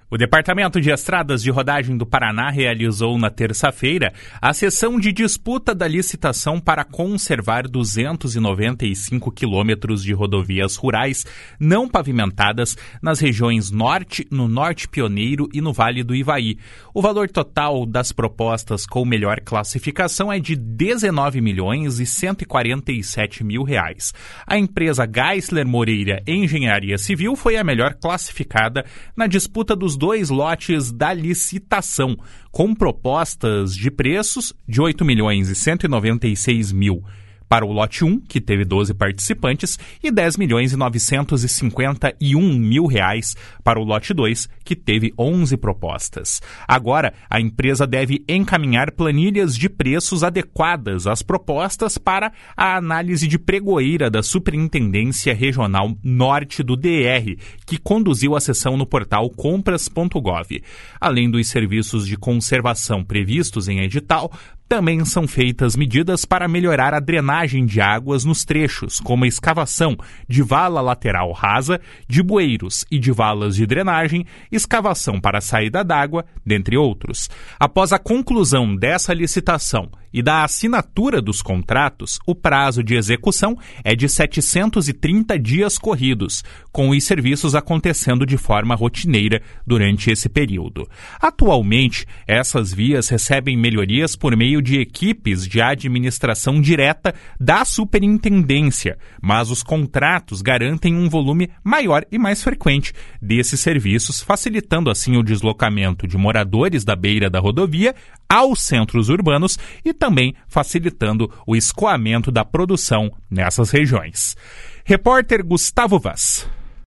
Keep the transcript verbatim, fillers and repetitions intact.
O Departamento de Estradas de Rodagem do Paraná realizou na terça-feira a sessão de disputa da licitação para conservar duzentos e noventa e cinco quilômetros de rodovias rurais não pavimentadas nas regiões Norte, no Norte Pioneiro e no Vale do Ivaí. O valor total das propostas com melhor classificação é de dezenove milhões e cento e quarenta e sete mil reais. A empresa Geisler Moreira Engenharia Civil foi a melhor classificada na disputa dos dois lotes da licitação, com propostas de preços de oito milhões e cento e noventa e seis mil para o lote um, que teve doze participantes, e dez milhões e novecentos e cinquenta e um mil reais para o lote dois, que teve onze propostas. Agora, a empresa deve encaminhar planilhas de preços adequadas às propostas para a análise de pregoeira da Superintendência Regional Norte do D R, que conduziu a sessão no portal compras ponto gov. Além dos serviços de conservação previstos em edital, também são feitas medidas para melhorar a drenagem de águas nos trechos, como a escavação de vala lateral rasa, de bueiros e de valas de drenagem, escavação para a saída d'água, dentre outros. Após a conclusão dessa licitação e da assinatura dos contratos, o prazo de execução é de setecentos e trinta dias corridos, com os serviços acontecendo de forma rotineira durante esse período. Atualmente, essas vias recebem melhorias por meio de equipes de administração direta da superintendência, mas os contratos garantem um volume maior e mais frequente desses serviços, facilitando assim o deslocamento de moradores da beira da rodovia aos centros urbanos e também facilitando o escoamento da produção nessas regiões. Repórter Gustavo Vaz.